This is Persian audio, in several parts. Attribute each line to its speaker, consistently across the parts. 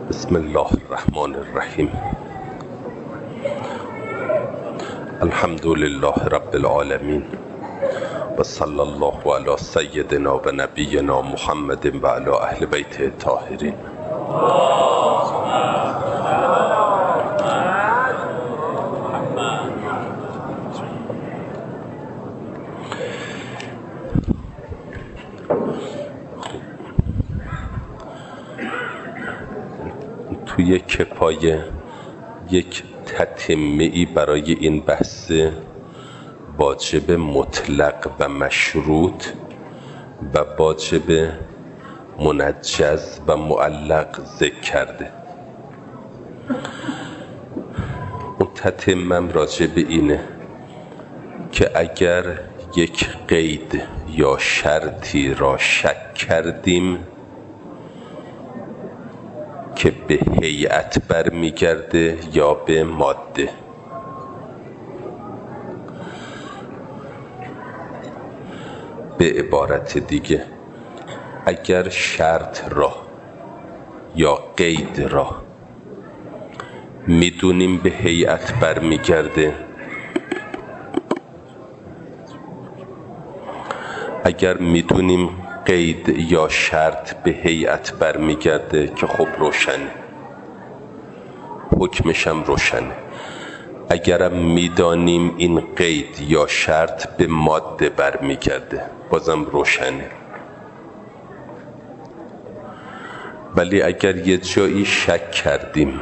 Speaker 1: بسم الله الرحمن الرحیم. الحمد لله رب العالمین و صلی الله علی سیدنا و نبینا محمد و علی اهل بیت الطاهرین. توی کفایه یک تتمه‌ای برای این بحث واجب مطلق و مشروط و واجب منجز و معلق ذکر کرده. اون تتمه راجع به اینه که اگر یک قید یا شرطی را شک کردیم که به هیئت برمیگرده یا به ماده، به عبارت دیگه اگر شرط را یا قید را میدونیم به هیئت برمیگرده، اگر میدونیم قید یا شرط به هیئت برمیگرده که خب روشنه، حکمشم روشنه. اگرم میدانیم این قید یا شرط به ماده برمیگرده بازم روشنه. ولی اگر یه جایی شک کردیم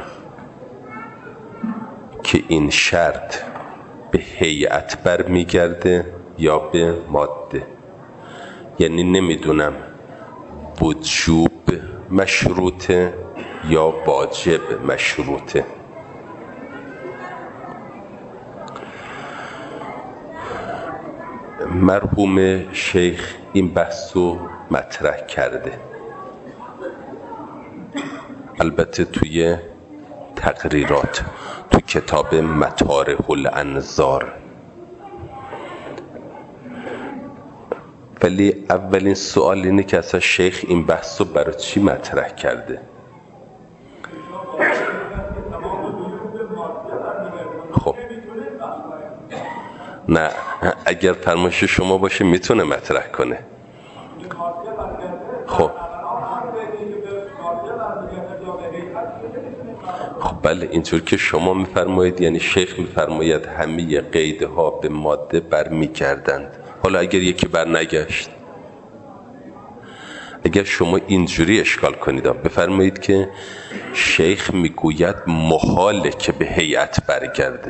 Speaker 1: که این شرط به هیئت برمیگرده یا به ماده، یعنی نمیدونم وجوب مشروطه یا واجب مشروطه، مرحوم شیخ این بحثو مطرح کرده، البته توی تقریرات تو کتاب مطارح الانظار. ولی اولین سوال اینه که اصلا شیخ این بحثو برای چی مطرح کرده؟ خب نه، اگر فرمایش شما باشه میتونه مطرح کنه. خب بله، اینطور که شما میفرمایید یعنی شیخ میفرماید همه قیدها به ماده برمیگردند. حالا اگر یکی بر نگشت، اگر شما اینجوری اشکال کنید بفرمایید که شیخ میگوید محاله که به هیئت برگرده.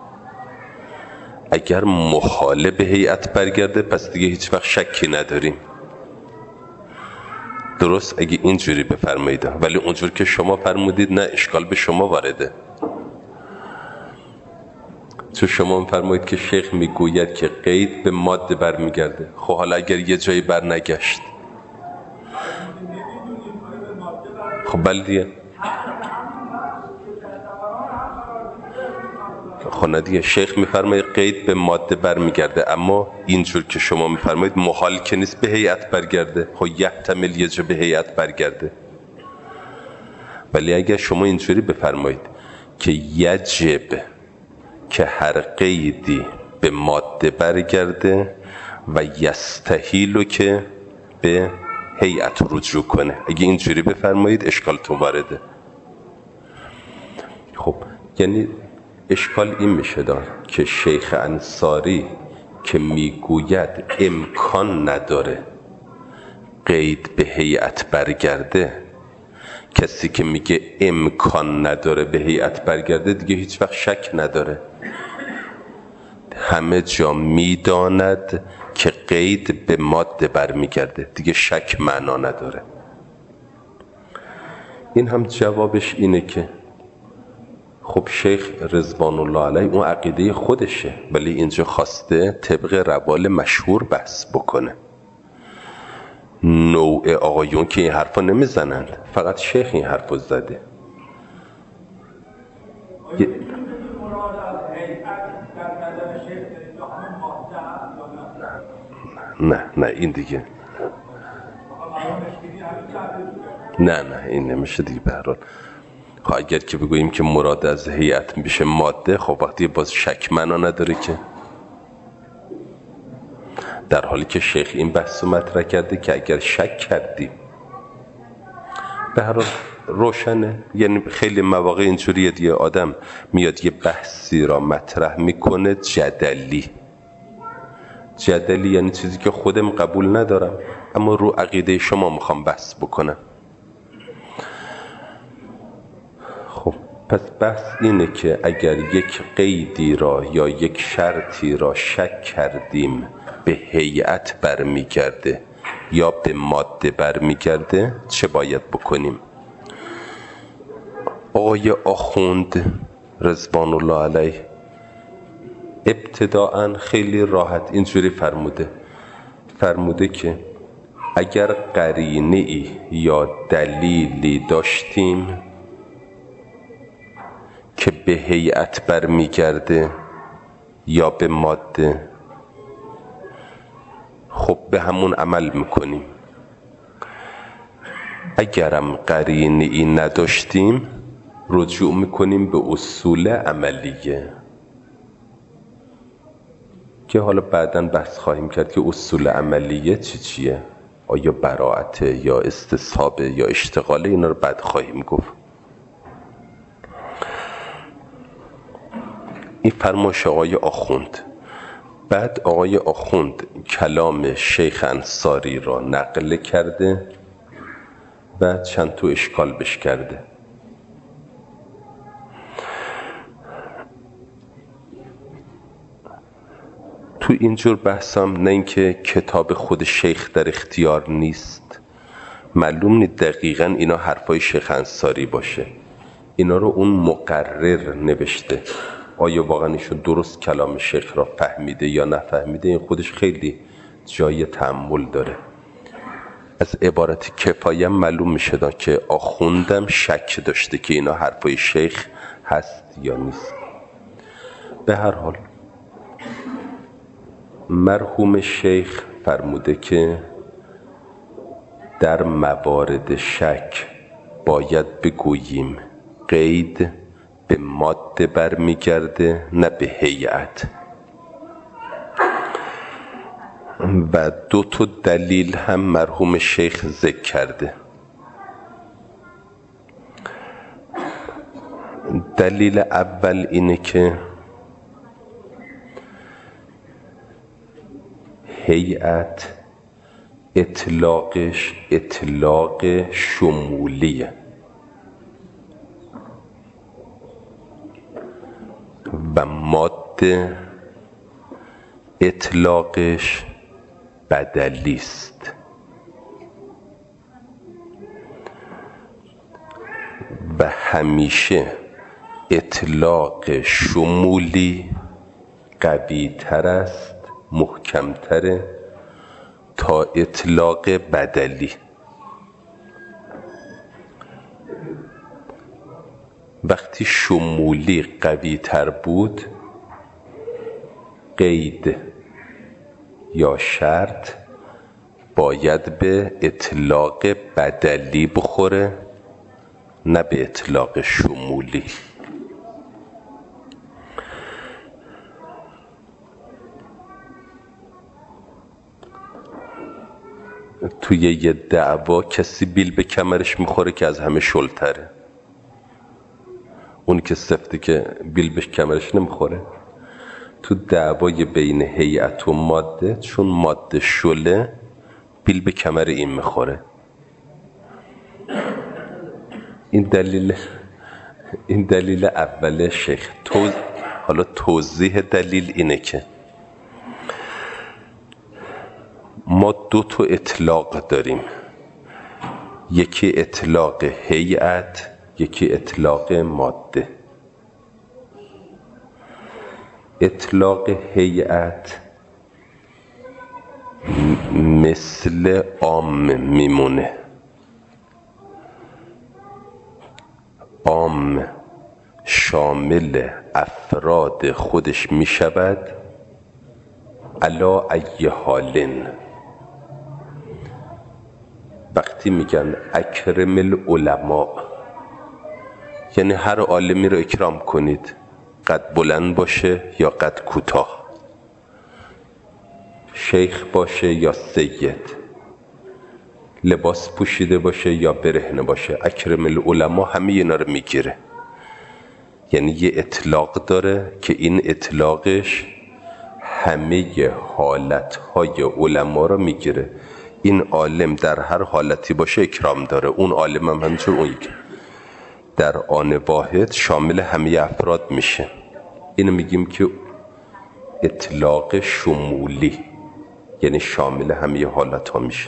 Speaker 1: اگر محاله به هیئت برگرده پس دیگه هیچ وقت شکی نداریم، درست؟ اگه اینجوری بفرمایید. ولی اونجور که شما فرمودید نه، اشکال به شما وارده. چون شما میفرمایید که شیخ میگوید که قید به ماده برمیگرده. خب حالا اگر یه جایی بر نگشت، خب بله دیگه، خب نه دیگه، شیخ میفرماید قید به ماده برمیگرده، اما اینجور که شما میفرمایید محال که نیست به هیئت برگرده. خب یحتمل یه جا به هیئت برگرده. ولی اگر شما اینجوری بفرمایید که یجب که هر قیدی به ماده برگرده و یستحیل که به هیئت رجوع کنه، اگه اینجوری بفرمایید اشکال تو وارده. خب یعنی اشکال این میشه دار که شیخ انصاری که میگوید امکان نداره قید به هیئت برگرده، کسی که میگه امکان نداره به هیئت برگرده دیگه هیچ وقت شک نداره، همه جا میداند که قید به ماده برمیگرده، دیگه شک معنا نداره. این هم جوابش اینه که خب شیخ رضوان الله علیه اون عقیده خودشه، ولی اینجا خواسته طبق روال مشهور بحث بکنه. نوع آقایون که این حرفا نمیزنند، فقط شیخ این حرفو زده. نه این دیگه نه این نمیشه دیگه. به هر حال خب اگر که بگوییم که مراد از هیئت میشه ماده، خب وقتی باز شک معنا نداره که، در حالی که شیخ این بحث رو مطرح کرده که اگر شک کردیم، به هر حال روشنه. یعنی خیلی مواقع اینجوریه دیگه، آدم میاد یه بحثی را مطرح میکنه جدلی یعنی چیزی که خودم قبول ندارم اما رو عقیده شما میخوام بحث بکنم. خب پس بحث اینه که اگر یک قیدی را یا یک شرطی را شک کردیم به هیئت برمیگرده یا به ماده برمیگرده، چه باید بکنیم؟ آقای آخوند رضوان الله علیه ابتداءً خیلی راحت اینجوری فرموده که اگر قرینه‌ای یا دلیلی داشتیم که به هیئت برمیگرده یا به ماده، خب به همون عمل میکنیم. اگرم قرینه‌ای نداشتیم رجوع میکنیم به اصول عملیه که حالا بعداً بحث خواهیم کرد که اصول عملیه چیه، آیا براءته یا استصحابه یا اشتغاله، اینا رو بعد خواهیم گفت. این فرمایش آقای آخوند. بعد آقای آخوند کلام شیخ انصاری را نقل کرده، بعد چند تا اشکال بش کرده. تو اینجور بحثم نه اینکه کتاب خود شیخ در اختیار نیست، معلوم نیست دقیقاً اینا حرفای شیخ انصاری باشه، اینا رو اون مقرر نوشته. آیا واقعا ایشون درست کلام شیخ را فهمیده یا نفهمیده، این خودش خیلی جای تأمل داره. از عبارت کفایه معلوم میشه که آخوندم شک داشته که اینا حرفای شیخ هست یا نیست. به هر حال مرحوم شیخ فرموده که در موارد شک باید بگوییم قید به ماده برمیگرده نه به هیئت. و 2 تا دلیل هم مرحوم شیخ ذکر کرده. دلیل اول اینه که هیئت اطلاقش اطلاق شمولیه و ماده اطلاقش بدلی است. و همیشه اطلاق شمولی قوی تر است، محکمتره تا اطلاق بدلی. وقتی شمولی قوی تر بود، قید یا شرط باید به اطلاق بدلی بخوره نه به اطلاق شمولی. توی یه دعوا کسی بیل به کمرش میخوره که از همه شلتره، اون که سفته که بیل به کمرش نمیخوره. تو دعوای بین هیئت و ماده، چون ماده شله، بیل به کمر این میخوره. این دلیل اول شیخ. حالا توضیح دلیل اینه که ما 2 تا اطلاق داریم، یکی اطلاق هیئت، یکی اطلاق ماده. اطلاق هیئت مثل عام میمونه. عام شامل افراد خودش میشود علا ای حالن. وقتی میگن اکرم العلماء یعنی هر عالمی رو اکرام کنید، قد بلند باشه یا قد کوتاه، شیخ باشه یا سید، لباس پوشیده باشه یا برهنه باشه. اکرم العلماء همه اینا رو میگیره. یعنی یه اطلاق داره که این اطلاقش همه حالتهای علما رو میگیره. این عالم در هر حالتی باشه اکرام داره، اون عالم هم همینطور، اون در آن واحد شامل همه افراد میشه. اینو میگیم که اطلاق شمولی، یعنی شامل همه حالت ها میشه.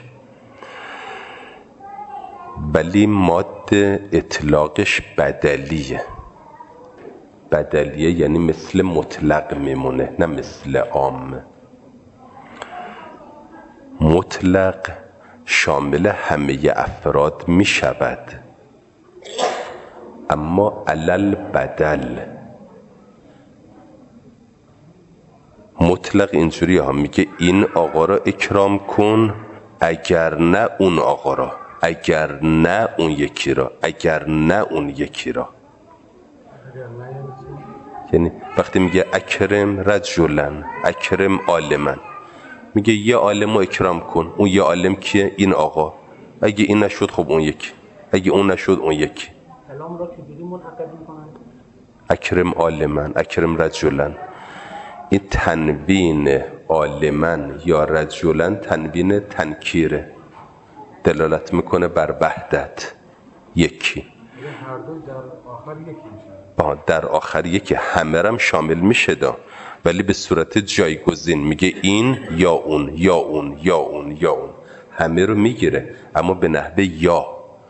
Speaker 1: ولی ماده اطلاقش بدلیه. بدلیه یعنی مثل مطلق میمونه، نه مثل عام. مطلق شامل همه افراد میشود، اما علل بدل. مطلق اینجوری ها میگه این آقا را اکرام کن، اگر نه اون آقا را، اگر نه اون یکی را، اگر نه اون یکی را. یعنی وقتی میگه اکرم رجلن، اکرم عالمن، میگه یه عالم رو اکرام کن. اون یه عالم کیه؟ این آقا. اگه این نشد خب اون یکی، اگه اون نشد اون یکی.
Speaker 2: کلام را چجوری منعقد میکنن؟
Speaker 1: اکرم عالمن، اکرم رجلن. این تنوین عالمن یا رجلن تنوین تنکیره، دلالت میکنه بر وحدت، یکی.
Speaker 2: هر دو در آخر یکی میشه.
Speaker 1: در آخر یکی، همه رم شامل میشه دا، ولی به صورت جایگزین میگه این یا اون یا اون یا اون یا اون، همه رو میگیره اما به نحوه یا.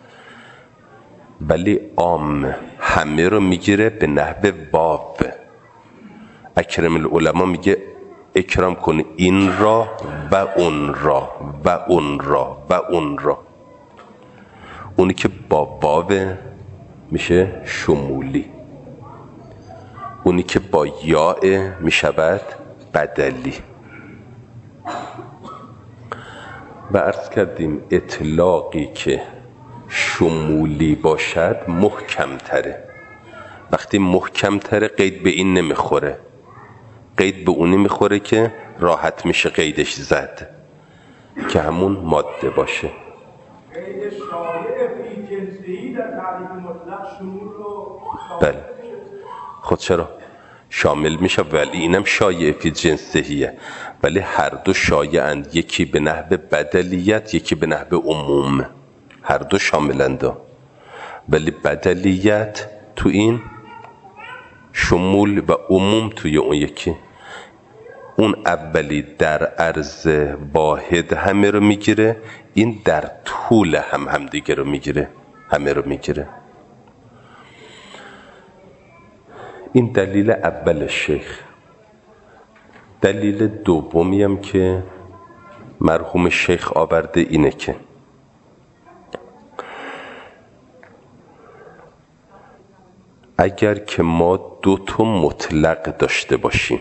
Speaker 1: ولی عام همه رو میگیره به نحوه واو. اکرم العلماء میگه اکرام کن این را و اون را و اون را و اون را. اونی که با واو میشه شمولی، اونی که با یاء میشود بدلی. و عرض کردیم اطلاقی که شمولی باشد محکم تره. وقتی محکم تره قید به این نمیخوره، قید به اونی میخوره که راحت میشه قیدش زد، که همون ماده باشه.
Speaker 3: قید شایع فی جنسیی در تعریف مطلق شمول رو
Speaker 1: بله، خود چرا شامل میشه، ولی اینم شایع فی جنسیه، ولی هر دو شایعند، یکی به نحو بدلیت یکی به نحو عموم، هر دو شاملند. ولی بدلیت تو این، شمول و عموم توی اون یکی. اون اولی در عرض واحد همه رو میگیره، این در طول هم دیگه رو میگیره، همه رو میگیره. این دلیل اول شیخ. دلیل دومی هم که مرحوم شیخ آورده اینه که اگر که ما دو تا مطلق داشته باشیم،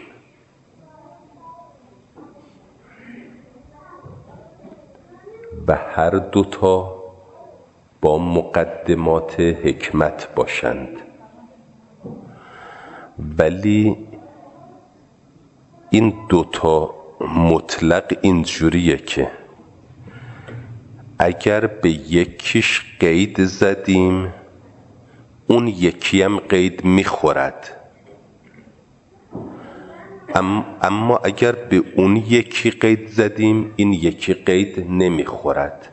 Speaker 1: و هر دوتا با مقدمات حکمت باشند، ولی این دوتا مطلق اینجوریه که اگر به یکیش قید زدیم اون یکی هم قید میخورد، اما اگر به اون یکی قید زدیم این یکی قید نمیخورد.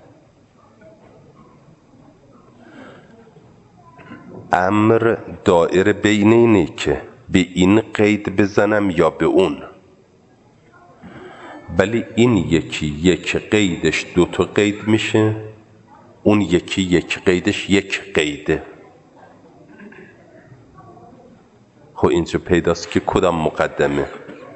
Speaker 1: امر دائره بین اینه که به این قید بزنم یا به اون، ولی این یکی یک قیدش دو تا قید میشه، اون یکی یک قیدش یک قیده. خب اینجا پیداست که کدام مقدمه.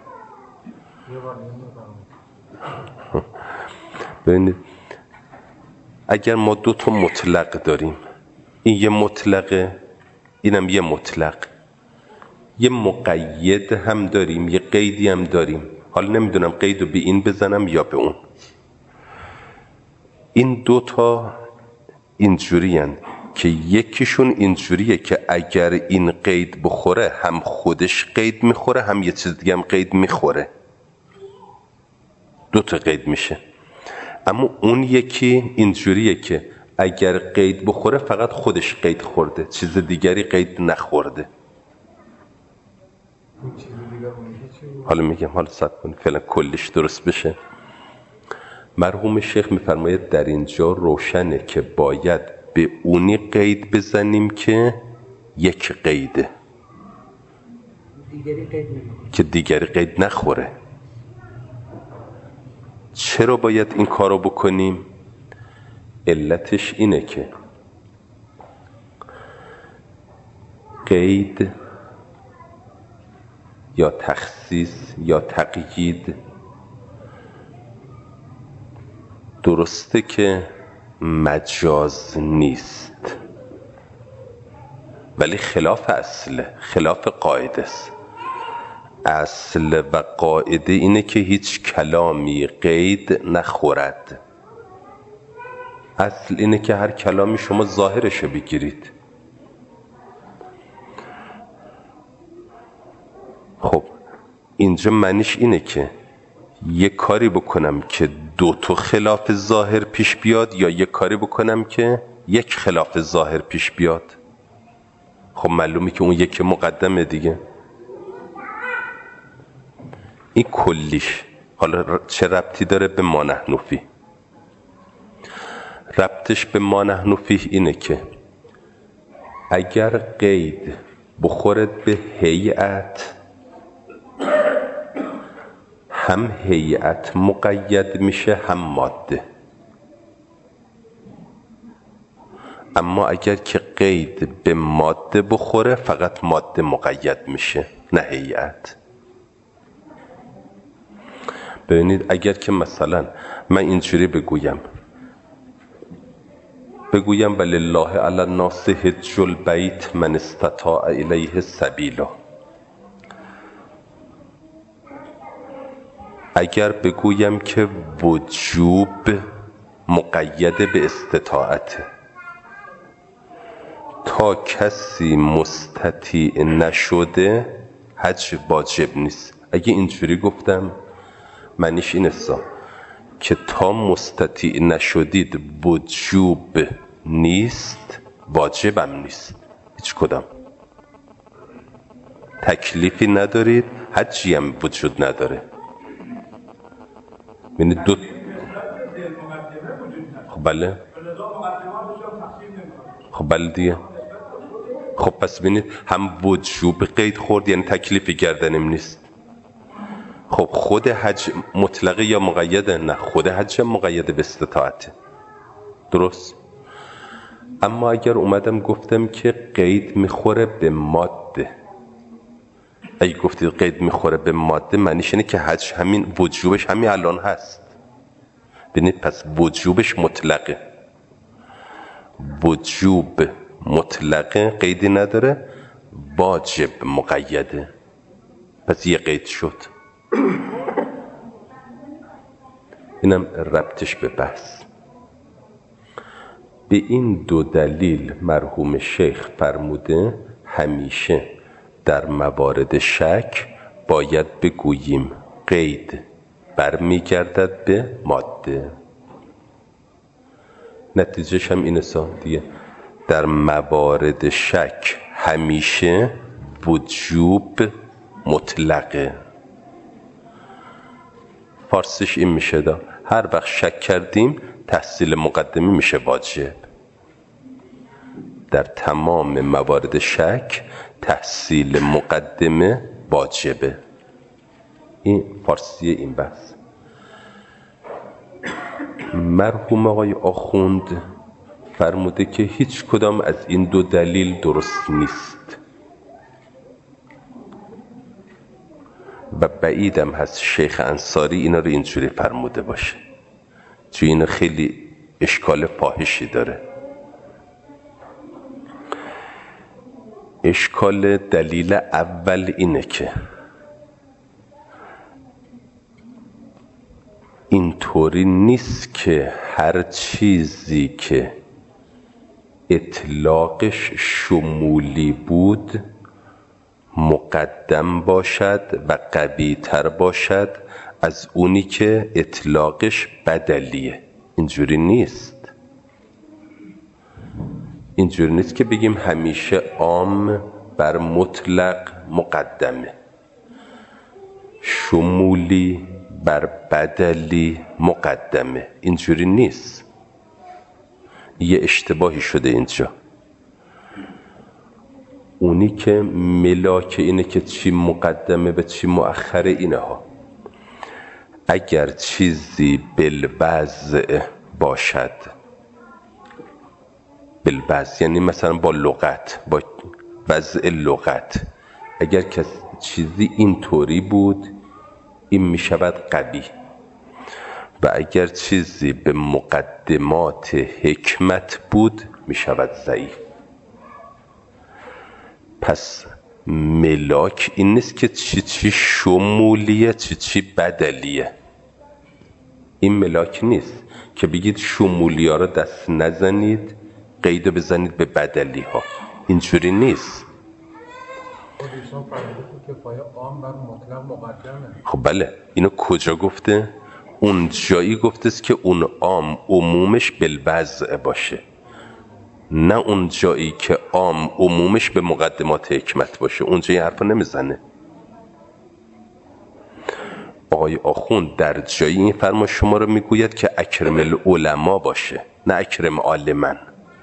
Speaker 1: ببینید اگر ما دو تا مطلق داریم، این یه مطلقه اینم یه مطلق، یه مقید هم داریم یه قیدی هم داریم، حالا نمیدونم قیدو به این بزنم یا به اون. این دوتا اینجوری هن که یکیشون اینجوریه که اگر این قید بخوره هم خودش قید میخوره هم یه چیز دیگه هم قید میخوره، 2 تا قید میشه. اما اون یکی اینجوریه که اگر قید بخوره فقط خودش قید خورده، چیز دیگری قید نخورده. حالا میگم، حالا صبر کن فعلا کلش درست بشه. مرحوم شیخ میفرماید در اینجا روشنه که باید به اونی قید بزنیم که یک قیده، که دیگری قید نخوره. چرا باید این کارو بکنیم؟ علتش اینه که قید یا تخصیص یا تقیید درسته که مجاز نیست، ولی خلاف اصله، خلاف قاعده است. اصل و قاعده اینه که هیچ کلامی قید نخورد. اصل اینه که هر کلامی شما ظاهرشو بگیرید. خب اینجا معنیش اینه که یک کاری بکنم که 2 تا خلاف ظاهر پیش بیاد یا یک کاری بکنم که یک خلاف ظاهر پیش بیاد. خب معلومه که اون یک مقدمه دیگه. این کلیش. حالا چه ربطی داره به ما نحن فیه؟ ربطش به ما نحن فیه اینه که اگر قید بخورد به هیئت، هم هیئت مقید میشه هم ماده. اما اگر که قید به ماده بخوره فقط ماده مقید میشه نه هیئت. ببینید اگر که مثلا من اینجوری بگویم ولله علی الناس حج البیت من استطاع الیه سبیلا، اگر بگویم که وجوب مقید به استطاعته، تا کسی مستطیع نشده حج واجب نیست. اگه اینجوری گفتم معنیش این است که تا مستطیع نشدید وجوب نیست، واجبم نیست، هیچ کدام تکلیفی ندارید، حجی هم وجود نداره. یعنی دو خب بله، خب بله دیگه. خب پس ببینید هم وجوب قید خورد یعنی تکلیفی گردنم نیست. خب خود حج مطلقه یا مقیده؟ نه، خود حج مقیده به استطاعته. درست. اما اگر اومدم گفتم که قید میخوره به ماده، اگه گفتید قید میخوره به ماده معنیش اینه که حج همین وجوبش همین الان هست. ببینید پس وجوبش مطلقه، وجوب مطلقه قیدی نداره، واجب مقیده، پس یه قید شد. اینم ربطش به بحث. به این 2 دلیل مرحوم شیخ فرموده همیشه در موارد شک باید بگوییم قید برمیگردد به ماده. نتیجهش هم اینه دیگه، در موارد شک همیشه وجوب مطلقه. فارسیش این میشه هر وقت شک کردیم تحصیل مقدمه میشه واجب. در تمام موارد شک تحصیل مقدمه واجبه. این فارسی این بحث. مرحوم آقای آخوند فرموده که هیچ کدام از این 2 دلیل درست نیست و بعیدم هست شیخ انصاری اینا رو اینجوری فرموده باشه، چون اینا خیلی اشکال فاحشی داره. اشکال دلیل اول اینه که اینطوری نیست که هر چیزی که اطلاقش شمولی بود مقدم باشد و قوی تر باشد از اونی که اطلاقش بدلیه. اینجوری نیست. اینجوری نیست که بگیم همیشه عام بر مطلق مقدمه، شمولی بر بدلی مقدمه. اینجوری نیست. یه اشتباهی شده اینجا. اونی که ملاک اینه که چی مقدمه به چی مؤخره اینه ها. اگر چیزی بالوضع باشد، بالوضع یعنی مثلا با لغت، با وضع لغت، اگر چیزی اینطوری بود این می شود قوی، و اگر چیزی به مقدمات حکمت بود می شود ضعیف. پس ملاک این نیست که چی شمولیه چی بدلیه. این ملاک نیست که بگید شمولی ها رو دست نزنید، قید بزنید به بدلی ها. اینجوری نیست.
Speaker 2: خودشان فرموده که کفایه عام بر مطلق مقدمه.
Speaker 1: خب بله، اینو کجا گفته؟ اون جایی گفته است که اون عام عمومش بالوضع باشه، نه اون جایی که عام عمومش به مقدمات حکمت باشه. اونجا این حرفا نمیزنه. آقای آخوند در جایی این فرما شما رو میگوید که اکرم العلماء باشه، نه اکرم عالمن.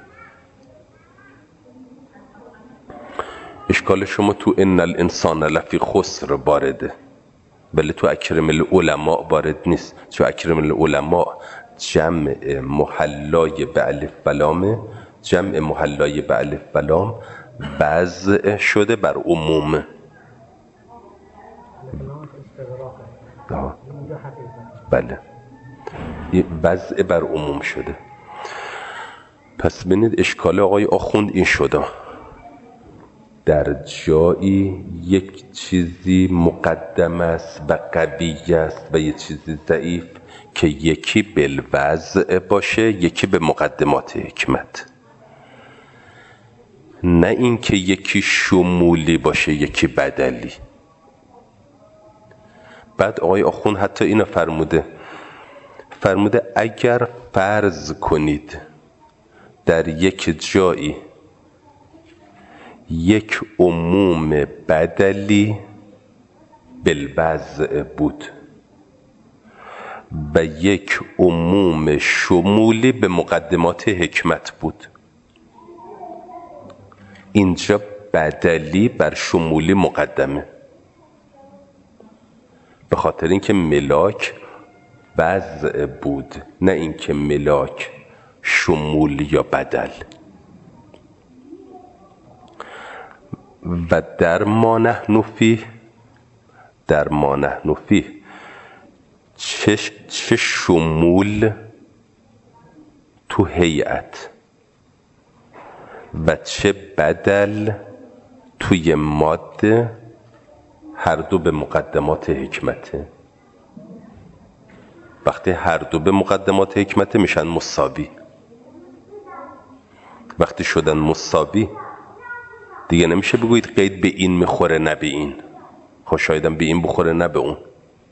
Speaker 1: اشکال شما تو ان الانسان لفی خسر وارده، ولی تو اکرم العلماء وارد نیست. چون اکرم العلماء جمع محلای به الف و لامه، جمع محلای به الف و لام وضع شده بر عموم. بله، وضع بر عموم شده. پس ببینید اشکال آقای آخوند این شده، در جایی یک چیزی مقدم است و قوی است و یک چیزی ضعیف که یکی بالوضع باشه یکی به مقدمات حکمت، نه این که یکی شمولی باشه یکی بدلی. بعد آقای آخوند حتی اینو فرموده اگر فرض کنید در یک جایی یک عموم بدلی بالوضع بود و یک عموم شمولی به مقدمات حکمت بود، اینجا بدلی بر شمولی مقدمه، به خاطر اینکه ملاک وضع بود، نه اینکه ملاک شمول یا بدل. و در ما نحن فیه چه شمول تو هیئت و چه بدل توی ماده، هر دو به مقدمات حکمته. وقتی هر دو به مقدمات حکمته میشن مساوی. وقتی شدن مساوی دیگه نمیشه بگویید قید به این میخوره نه به این. خب شایدم به این بخوره نه به اون.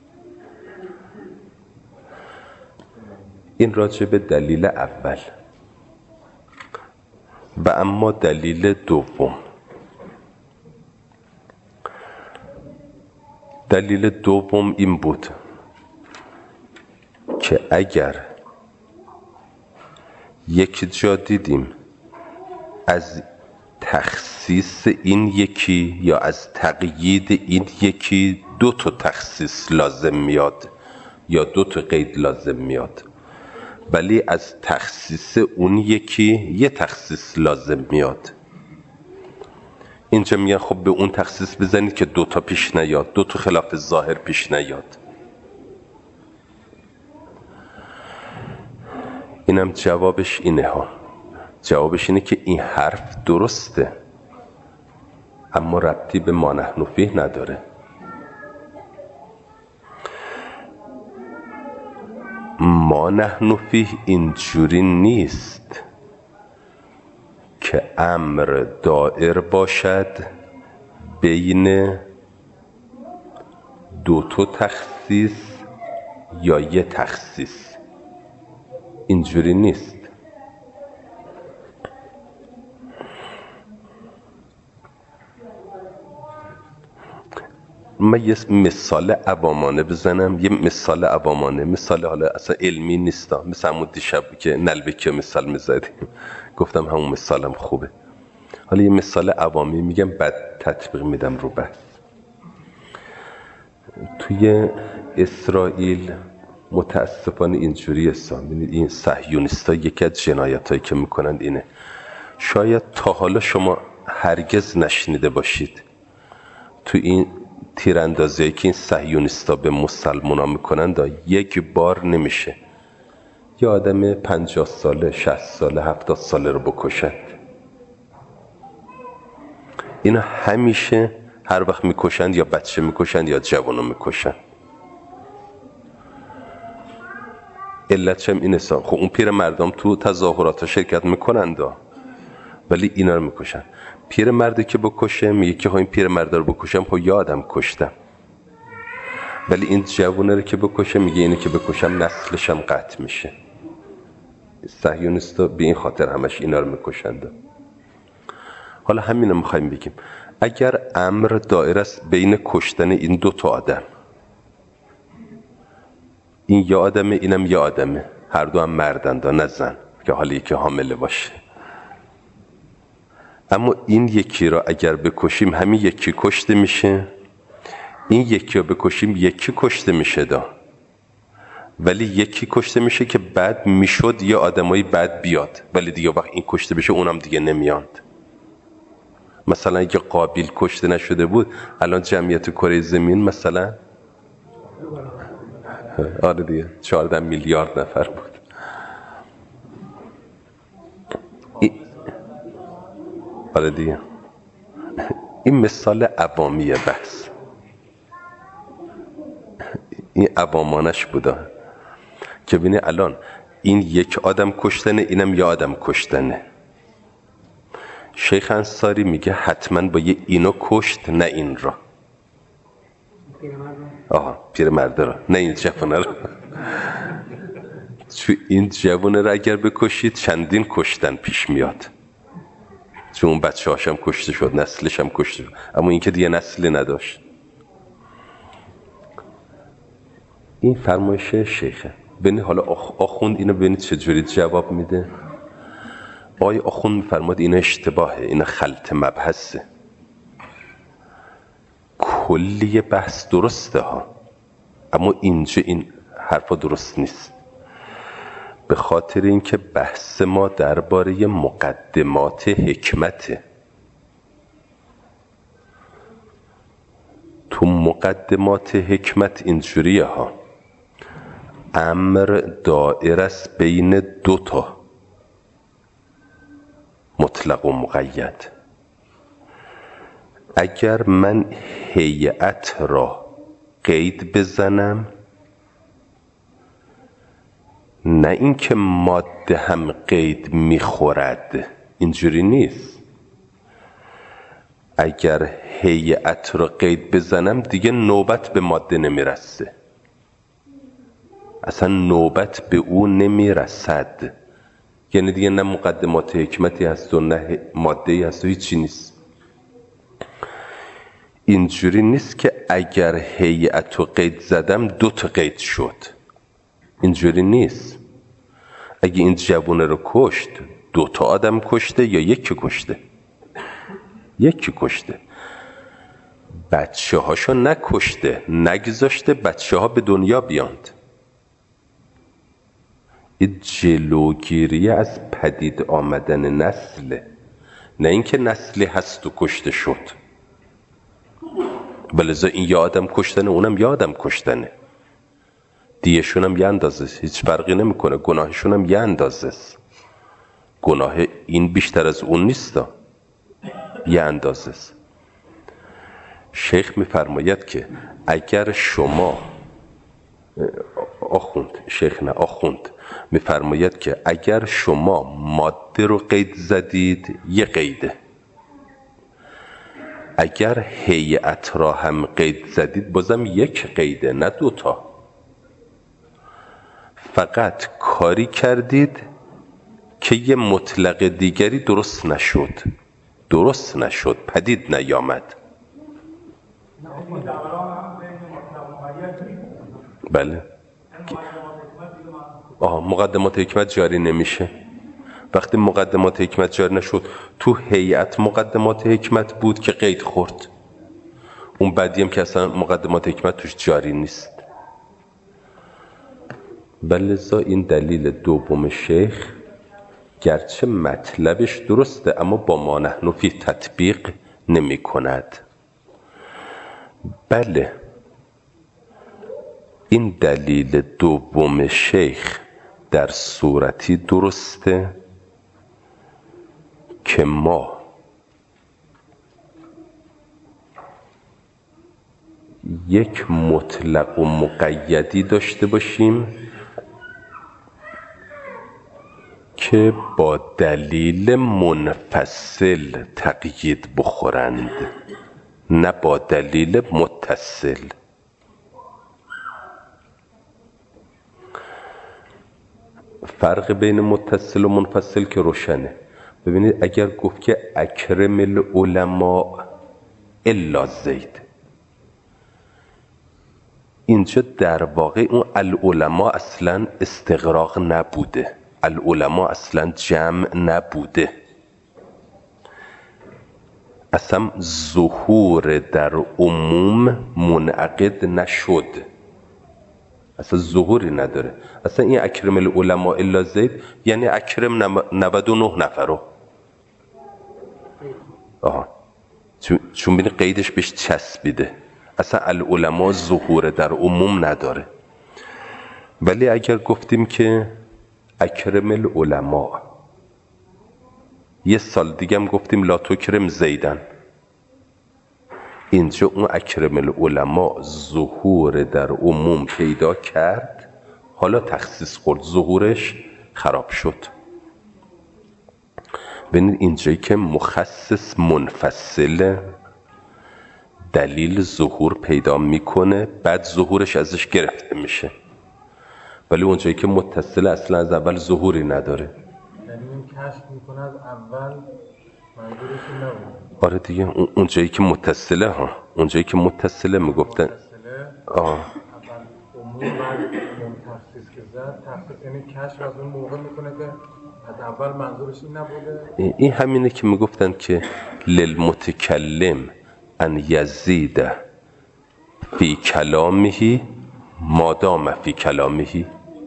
Speaker 1: این راجع به دلیل اول. و اما دلیل دوم، دلیل دوم این بود که اگر یک جا دیدیم از تخصیص این یکی یا از تقیید این یکی دو تا تخصیص لازم میاد یا دو تا قید لازم میاد، ولی از تخصیص اون یکی یه تخصیص لازم میاد، اینجا میگن خب به اون تخصیص بزنید که دو تا پیش نیاد، دو تا خلاف ظاهر پیش نیاد. اینم جوابش اینه ها. جوابش اینه که این حرف درسته اما ربطی به ما نحن فیه نداره. ما نحن فیه اینجوری نیست که امر دائر باشد بین دو تخصیص یا یه تخصیص. اینجوری نیست. من یه مثال عوامانه بزنم، یه مثال عوامانه، مثال حالا اصلا علمی نیستا، مثل همون دیشب که نلبکی مثال میزدیم، گفتم همون مثالم خوبه. حالا یه مثال عوامی میگم بعد تطبیق میدم رو بحث. توی اسرائیل متاسفانه اینجوری است. این صهیونیستا یکی از جنایتایی که میکنن اینه، شاید تا حالا شما هرگز نشنیده باشید تو این تیراندازی که این صهیونیستا به مسلمونا میکنن یک بار نمیشه یه آدم 50 ساله 60 ساله 70 ساله رو بکشند. اینا همیشه هر وقت میکشند یا بچه میکشند یا جوانو میکشند. علتش هم اینه. خب اون پیر مردم تو تظاهرات شرکت میکنند ولی اینا رو میکشن. پیر مردی که بکشه میگه که این پیر مرد رو بکشم خب یه آدم کشتم، ولی این جوونه رو که بکشه میگه اینو که بکشم نسلش هم قطع میشه. صهیونیستا به این خاطر همش اینا رو میکشند. حالا همینو میخوایم بگیم، اگر امر دائر است بین کشتن این دو تا آدم، این یه آدمه اینم یه آدمه، هر دو هم مردند نه زن، که حالا یکی حامله باشه، اما این یکی را اگر بکشیم همین یکی کشته میشه، این یکی را بکشیم یکی کشته میشه ولی یکی کشته میشه که بعد میشد یه آدمایی بعد بیاد، ولی دیگه وقت این کشته بشه اونم دیگه نمیاد. مثلا اگه قابیل کشته نشده بود الان جمعیت کره زمین مثلا آره دیگه 14 میلیارد نفر بود. آره دیگه. این مثال عوامی بحث، این عوامانش بوده که بینه الان این یک آدم کشتنه اینم یه آدم کشتنه. شیخ انصاری میگه حتما با یه اینو کشت نه این را. پیر مرده را نه این جوانه را. چون این جوانه را اگر بکشید چندین کشتن پیش میاد، چون اون بچه هاشم کشته شد، نسلش هم کشته شد، اما این که دیگه نسلی نداشت. این فرمایش شیخه. ببینید حالا آخوند اینو ببینید چجوری جواب میده. آخوند میفرماد این اشتباهه، این خلط مبحثه. کلی بحث درسته ها، اما اینجا این حرفا درست نیست، به خاطر اینکه بحث ما درباره مقدمات حکمته. تو مقدمات حکمت اینجوریه ها، امر دائر است بین دوتا، مطلق و مقید. اگر من هیئت را قید بزنم، نه اینکه ماده هم قید میخورد، اینجوری نیست. اگر هیئت را قید بزنم دیگه نوبت به ماده نمیرسه، اصلا نوبت به او نمیرسد. یعنی دیگه نه مقدمات حکمتی هست و نه ماده‌ای هست و هیچی نیست. اینجوری نیست که اگر هیئت رو قید زدم دو تا قید شد، اینجوری نیست. اگه این جوونه رو کشت دو تا آدم کشته یا یکی کشته؟ یکی کشته. بچه هاشو نکشته، نگذاشته بچه ها به دنیا بیاند. این جلوگیری از پدید آمدن نسله، نه اینکه نسلی هست و کشته شد. ولذا این یه آدم کشتنه اونم یه آدم کشتنه، دیشون هم یه اندازه، هیچ فرقی نمیکنه، گناهشون هم یه اندازه، گناه این بیشتر از اون نیستا، یه اندازه. شیخ میفرماید که اگر شما آخوند میفرماید که اگر شما ماده رو قید زدید یه قیده، اگر هیئت را هم قید زدید بازم یک قیده، نه دوتا. فقط کاری کردید که یه مطلق دیگری درست نشد، پدید نیامد. بله. مقدمات حکمت جاری نمیشه. وقتی مقدمات حکمت جاری نشد، تو هیئت مقدمات حکمت بود که قید خورد، اون بعدی هم که اصلا مقدمات حکمت توش جاری نیست. ولذا این دلیل دوم شیخ گرچه مطلبش درسته اما با ما نحن فی تطبیق نمی کند. بله، این دلیل دوم شیخ در صورتی درسته که ما یک مطلق و مقیدی داشته باشیم که با دلیل منفصل تقیید بخورند، نه با دلیل متصل. فرق بین متصل و منفصل که روشنه. ببینید اگر گفت که اکرم العلماء الا زید، اینجا در واقع اون العلماء اصلا استغراق نبوده، العلماء اصلا جمع نبوده، اصلا ظهور در عموم منعقد نشد، اصلا ظهوری نداره. اصلا این اکرم العلماء الا زید یعنی اکرم 99 نفرو. چون بینی قیدش بهش چسبیده، اصلا العلماء ظهور در عموم نداره. ولی اگر گفتیم که اکرم العلماء، یه سال دیگه هم گفتیم لا تکرم زیدن، اینجا اون اکرم العلماء ظهور در عموم پیدا کرد، حالا تخصیص خورد، ظهورش خراب شد. ببینید اینجایی که مخصص منفصل دلیل ظهور پیدا میکنه، بعد ظهورش ازش گرفته میشه. ولی اونجایی که متصل اصلا از اول ظهوری نداره،
Speaker 2: یعنی این کشف میکنه از اول منظورش نبود.
Speaker 1: آره دیگه، اونجایی که متصله اونجایی که متصله میگفتن
Speaker 2: اول عموم بعد تخصیص که زد، تخصیص یعنی کشف از اون موقع میکنه که از اول منظورش این نبوده.
Speaker 1: این همینه که میگفتن که للمتکلم ان یزید فی کلامه مادام فی کلامه.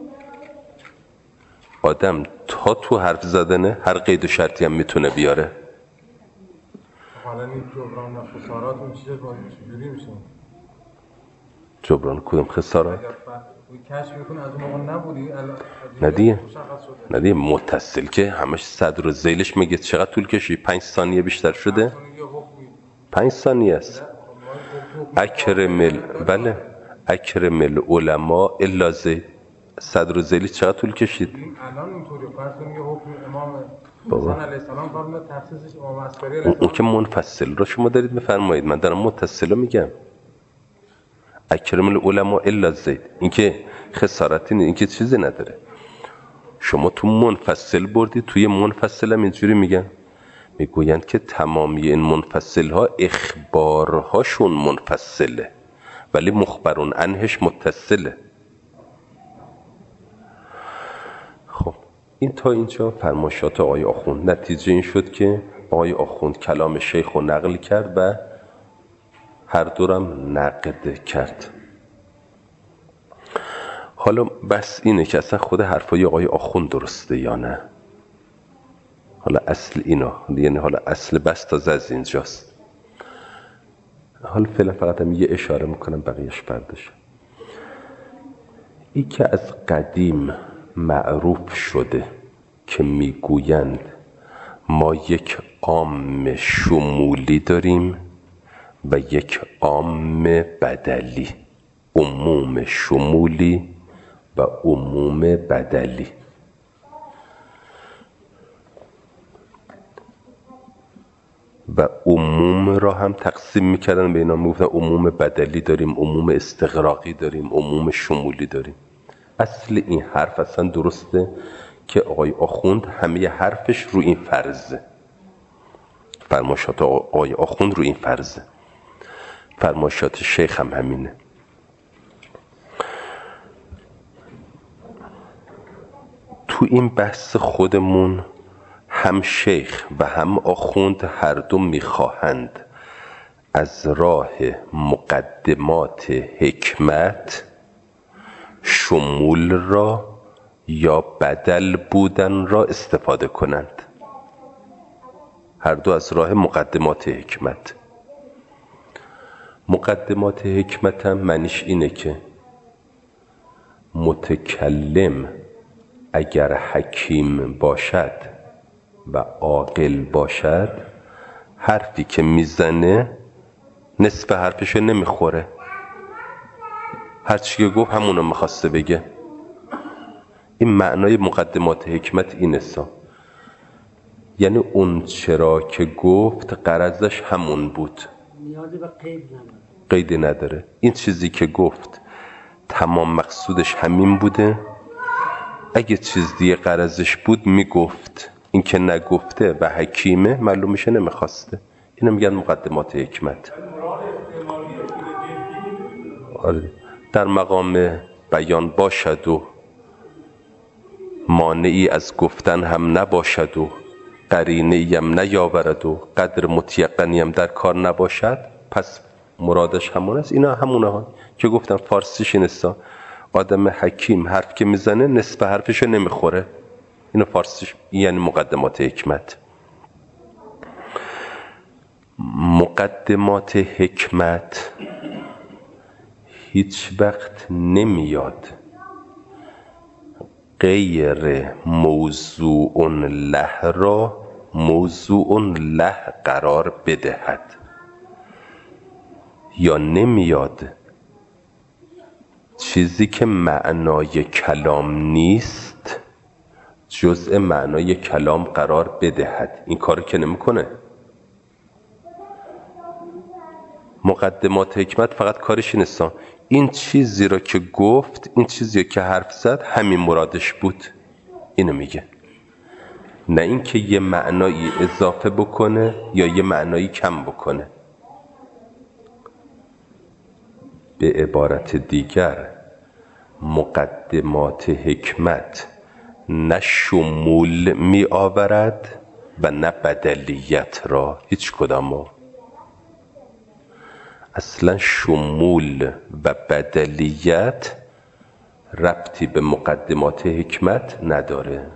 Speaker 1: آدم تا تو حرف زدنه هر قید و شرطی هم میتونه بیاره.
Speaker 2: حالا این جبران و خسارات اون چجوری میشه؟
Speaker 1: جبران کدوم خسارات؟
Speaker 2: کشف میکنه از اون موقع نبودی.
Speaker 1: نه دیگه متصل که همش صدر و ذیلش میگه چقدر طول کشید؟ 5 ثانیه بیشتر شده؟ 5 ثانیه است. بله اکرم العلماء الا زید، صدر و ذیلی چقدر طول کشید؟
Speaker 2: الان اینطوری فرض کنید حکم امام حسن علیه السلام فرمود تخصیصش امام عسکری علیه السلام.
Speaker 1: اون که منفصل رو شما دارید میفرمایید، من دارم متصل رو میگم. اکرم العلماء الا زید این که خسارتی نیست، این که چیزی نداره. شما تو منفصل بردید، توی منفصل هم اینجوری میگویند که تمامی این منفصل ها اخبارهاشون منفصله ولی مخبرون عنهش متصله. خب این تا اینجا فرمایشات آقای آخوند. نتیجه این شد که آقای آخوند کلام شیخ رو نقل کرد و هر دورم نقد کرد. حالا بس اینه که اصلا خود حرفای آقای آخوند درسته یا نه. حالا اصل اینا، یعنی حالا اصل بس تازه از اینجاست. حالا فعلا فقط هم یه اشاره میکنم بقیهش برداشت. این که از قدیم معروف شده که میگویند ما یک عام شمولی داریم و یک عام بدلی، عموم شمولی و عموم بدلی. و عموم را هم تقسیم میکردن به اینا، میگفتن عموم بدلی داریم، عموم استغراقی داریم، عموم شمولی داریم. اصل این حرف اصلا درسته که آقای آخوند همه حرفش رو این فرضه، فرمایشات آقای آخوند رو این فرضه، فرمایشات شیخ هم همینه. تو این بحث خودمون هم شیخ و هم آخوند هر دو میخواهند از راه مقدمات حکمت شمول را یا بدل بودن را استفاده کنند. هر دو از راه مقدمات حکمت. مقدمات حکمت هم معنیش اینه که متکلم اگر حکیم باشد و عاقل باشد، حرفی که میزنه نصف حرفشو نمیخوره، هر چی که گفت همونو میخواسته بگه. این معنای مقدمات حکمت اینه سا، یعنی اون چرا که گفت غرضش همون بود،
Speaker 4: نیازی به
Speaker 1: قیدی نداره. این چیزی که گفت تمام مقصودش همین بوده، اگه چیز دیگه غرضش بود میگفت، این که نگفته و حکیمه معلوم میشه نمیخواسته. اینو میگن مقدمات حکمت. آره. در مقام بیان باشد و مانعی از گفتن هم نباشد و قرینه‌ای هم نیاورد و قدر متیقنی هم در کار نباشد، پس مرادش همون است. اینا همونه ها که گفتم فارسیش اینستا، آدم حکیم حرف که میزنه نصف حرفشو نمیخوره. اینو فارسیش یعنی مقدمات حکمت. مقدمات حکمت هیچ وقت نمیاد غیر موضوع له را موضوع له قرار بدهد، یا نمیاد چیزی که معنای کلام نیست جزء معنای کلام قرار بدهد. این کار که نمیکنه. مقدمات حکمت فقط کارش اینه این چیزی را که گفت، این چیزی که حرف زد همین مرادش بود، اینو میگه، نه اینکه یه معنایی اضافه بکنه یا یه معنایی کم بکنه. به عبارت دیگر مقدمات حکمت نه شمول می آورد و نه بدلیت را، هیچ کدامو. اصلا شمول و بدلیت ربطی به مقدمات حکمت نداره.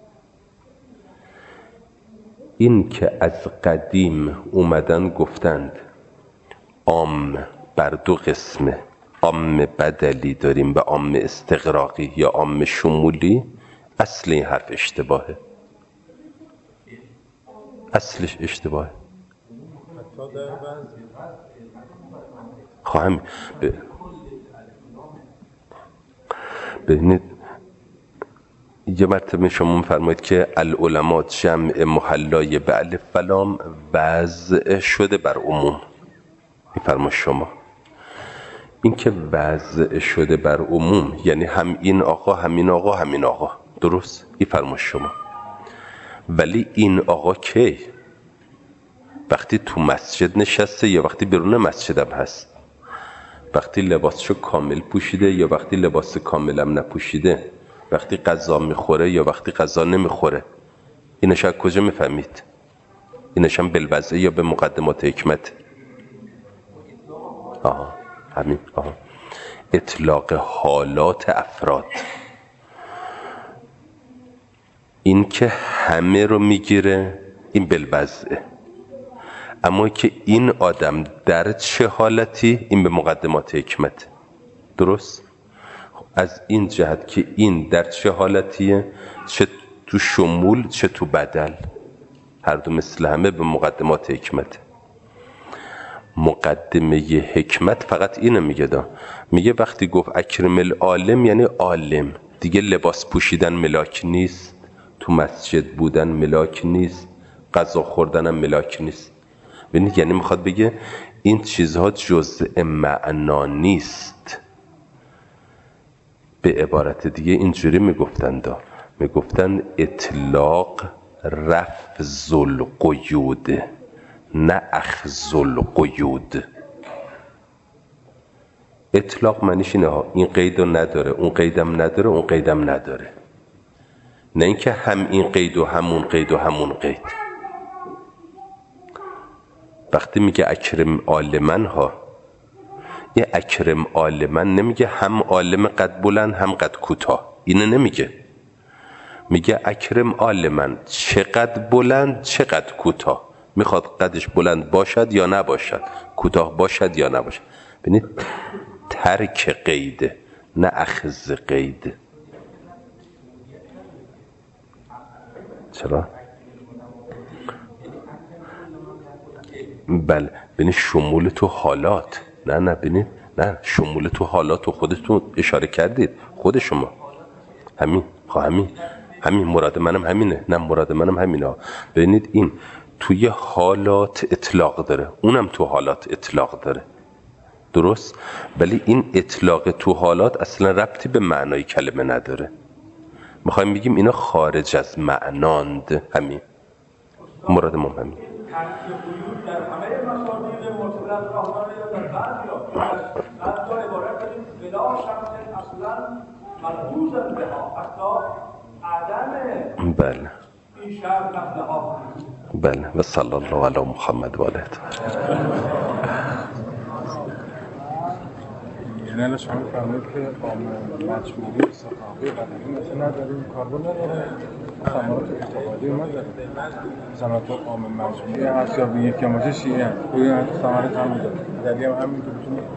Speaker 1: این که از قدیم اومدن گفتند عام بر دو قسمه، عام بدلی داریم و عام استغراقی یا عام شمولی، اصل این حرف اشتباهه، اصلش اشتباهه. خواهم ببینید یه مرتبه شما فرمایید که العلماء جمع محلای به الف و لام وضع شده بر عموم. این فرمای شما، این که وضع شده بر عموم یعنی هم این آقا همین آقا همین آقا، درست؟ این فرمای شما. ولی این آقا کی؟ وقتی تو مسجد نشسته یا وقتی بیرون مسجد هم هست؟ وقتی لباسشو کامل پوشیده یا وقتی لباس کامل هم نپوشیده؟ وقتی غذا میخوره یا وقتی غذا نمیخوره؟ اینش از کجا میفهمید؟ اینش هم بالوضع یا به مقدمات حکمت؟ همین اطلاق حالات افراد. این که همه رو میگیره این بالوضعه، اما که این آدم در چه حالتی این به مقدمات حکمت. درست؟ از این جهت که این در چه حالتیه، چه تو شمول چه تو بدل، هر دو مثل همه به مقدمات حکمت. مقدمه حکمت فقط اینو میگه میگه وقتی گفت اکرم العالم یعنی عالم، دیگه لباس پوشیدن ملاک نیست، تو مسجد بودن ملاک نیست، غذا خوردن هم ملاک نیست. ببینید یعنی میخواد بگه این چیزها جزء معنا نیست. به عبارت دیگه اینجوری میگفتن اطلاق رفض القیود نه اخذ القیود. اطلاق معنیش اینه ها، این قیدو نداره، اون قیدم نداره، اون قیدم نداره، نه اینکه هم این قید و همون قید و همون قید. وقتی میگه اکرم عالمن ها، یه اکرم عالمن نمیگه هم عالم قد بلند هم قد کوتاه، اینه نمیگه. میگه اکرم عالمن چقدر بلند چقدر کوتاه، میخواد قدش بلند باشد یا نباشد، کوتاه باشد یا نباشد. ببینید ترک قیده نه اخذ قید. چرا؟ بله ببینید شمول تو حالات، نه ببینید، نه شمول تو حالات، خودتون اشاره کردید، خود شما همین مراد منم همینه، نه مراد منم همینه. ببینید این توی حالات اطلاق داره، اونم تو حالات اطلاق داره، درست؟ ولی این اطلاق تو حالات اصلا ربطی به معنای کلمه نداره. میخوایم بگیم اینا خارج از معناند. همین مراد ما همین.
Speaker 3: در همه مساجد مطلق رحمانه یا در بعضی عبارت داریم بلا شمس اصلا ملحوظا بها، حتی عدم
Speaker 1: بله
Speaker 3: این شرط هم لها.
Speaker 1: بله و صلی الله علی محمد و آله.
Speaker 2: یعنی شما فرمایید که عامه مجموعی ثقافی بدنی مثلا نداریم، کاربن نداره، ثمرات اقتصادی نداره. صنعت عامه مجموعی هست یا به یکی باشه شیعه، کوی ثمرات هم داره. دلیل همین که